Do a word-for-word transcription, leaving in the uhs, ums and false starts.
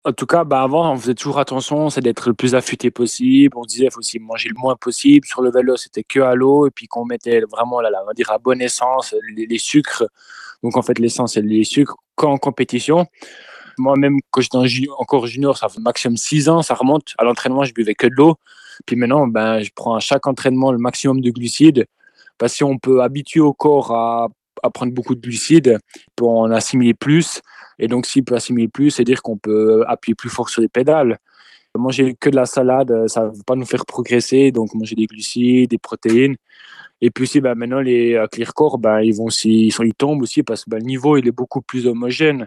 En tout cas, bah, avant, on faisait toujours attention, c'est d'être le plus affûté possible. On se disait, il faut aussi manger le moins possible. Sur le vélo, c'était que à l'eau et puis qu'on mettait vraiment là, là, on va dire à bonne essence, les, les sucres. Donc en fait, l'essence et les sucres qu'en compétition. Moi-même, quand j'étais en ju- encore junior, ça fait maximum six ans, ça remonte. À l'entraînement, je buvais que de l'eau. Puis maintenant, ben, je prends à chaque entraînement le maximum de glucides. Parce que si on peut habituer au corps à, à prendre beaucoup de glucides, pour en assimiler plus. Et donc, s'il peut assimiler plus, c'est-à-dire qu'on peut appuyer plus fort sur les pédales. Manger que de la salade, ça ne va pas nous faire progresser. Donc, manger des glucides, des protéines. Et puis aussi, ben, maintenant, les euh, clear core, ben, ils, vont aussi, ils, sont, ils tombent aussi parce que ben, le niveau il est beaucoup plus homogène.